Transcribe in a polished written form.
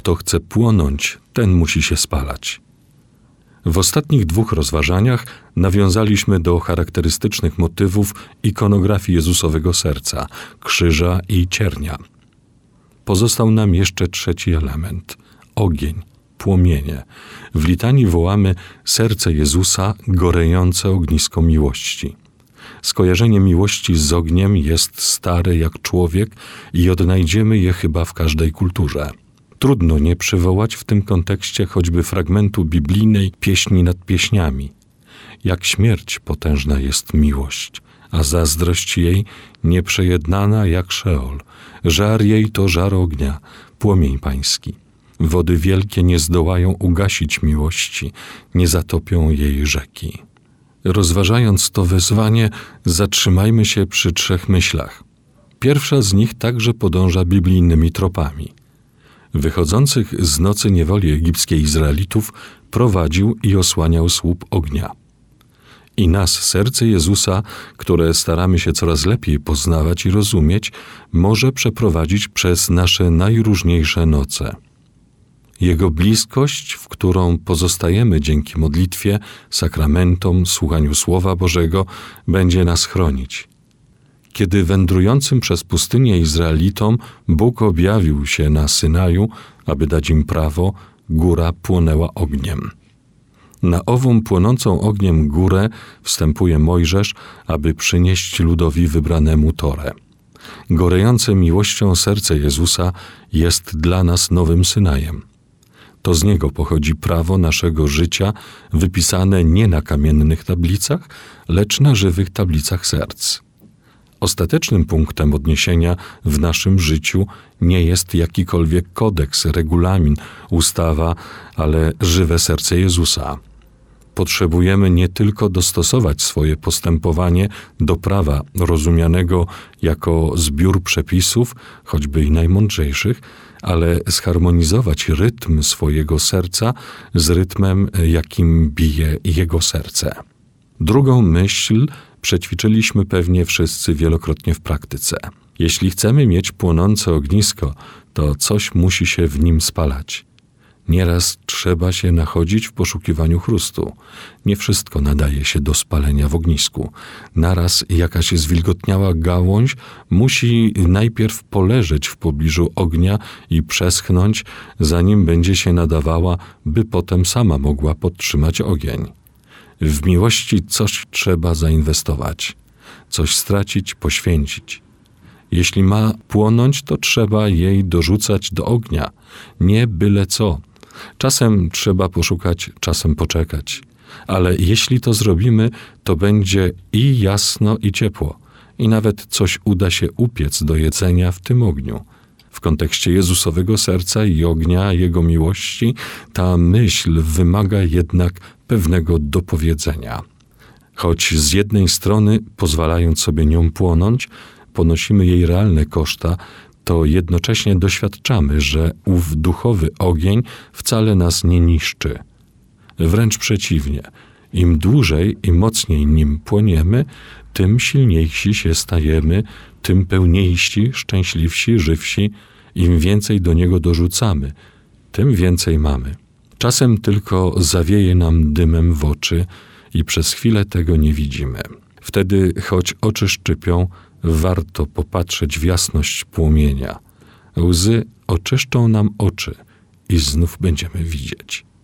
Kto chce płonąć, ten musi się spalać. W ostatnich 2 rozważaniach nawiązaliśmy do charakterystycznych motywów ikonografii Jezusowego serca, krzyża i ciernia. Pozostał nam jeszcze 3 element – ogień, płomienie. W litanii wołamy serce Jezusa gorejące ognisko miłości. Skojarzenie miłości z ogniem jest stare jak człowiek i odnajdziemy je chyba w każdej kulturze. Trudno nie przywołać w tym kontekście choćby fragmentu biblijnej Pieśni nad pieśniami. Jak śmierć potężna jest miłość, a zazdrość jej nieprzejednana jak Szeol. Żar jej to żar ognia, płomień pański. Wody wielkie nie zdołają ugasić miłości, nie zatopią jej rzeki. Rozważając to wezwanie, zatrzymajmy się przy 3 myślach. Pierwsza z nich także podąża biblijnymi tropami. Wychodzących z nocy niewoli egipskiej Izraelitów prowadził i osłaniał słup ognia. I nas, serce Jezusa, które staramy się coraz lepiej poznawać i rozumieć, może przeprowadzić przez nasze najróżniejsze noce. Jego bliskość, w którą pozostajemy dzięki modlitwie, sakramentom, słuchaniu Słowa Bożego, będzie nas chronić. Kiedy wędrującym przez pustynię Izraelitom Bóg objawił się na Synaju, aby dać im prawo, góra płonęła ogniem. Na ową płonącą ogniem górę wstępuje Mojżesz, aby przynieść ludowi wybranemu Torę. Gorejące miłością serce Jezusa jest dla nas nowym Synajem. To z niego pochodzi prawo naszego życia, wypisane nie na kamiennych tablicach, lecz na żywych tablicach serc. Ostatecznym punktem odniesienia w naszym życiu nie jest jakikolwiek kodeks, regulamin, ustawa, ale żywe serce Jezusa. Potrzebujemy nie tylko dostosować swoje postępowanie do prawa rozumianego jako zbiór przepisów, choćby i najmądrzejszych, ale zharmonizować rytm swojego serca z rytmem, jakim bije jego serce. Drugą myśl przećwiczyliśmy pewnie wszyscy wielokrotnie w praktyce. Jeśli chcemy mieć płonące ognisko, to coś musi się w nim spalać. Nieraz trzeba się nachodzić w poszukiwaniu chrustu. Nie wszystko nadaje się do spalenia w ognisku. Naraz jakaś zwilgotniała gałąź musi najpierw poleżeć w pobliżu ognia i przeschnąć, zanim będzie się nadawała, by potem sama mogła podtrzymać ogień. W miłości coś trzeba zainwestować, coś stracić, poświęcić. Jeśli ma płonąć, to trzeba jej dorzucać do ognia, nie byle co. Czasem trzeba poszukać, czasem poczekać. Ale jeśli to zrobimy, to będzie i jasno, i ciepło. I nawet coś uda się upiec do jedzenia w tym ogniu. W kontekście Jezusowego serca i ognia Jego miłości ta myśl wymaga jednak pewnego dopowiedzenia. Choć z jednej strony, pozwalając sobie nią płonąć, ponosimy jej realne koszta, to jednocześnie doświadczamy, że ów duchowy ogień wcale nas nie niszczy. Wręcz przeciwnie, im dłużej i mocniej nim płoniemy, tym silniejsi się stajemy, tym pełniejsi, szczęśliwsi, żywsi. Im więcej do niego dorzucamy, tym więcej mamy. Czasem tylko zawieje nam dymem w oczy i przez chwilę tego nie widzimy. Wtedy, choć oczy szczypią, warto popatrzeć w jasność płomienia. Łzy oczyszczą nam oczy i znów będziemy widzieć.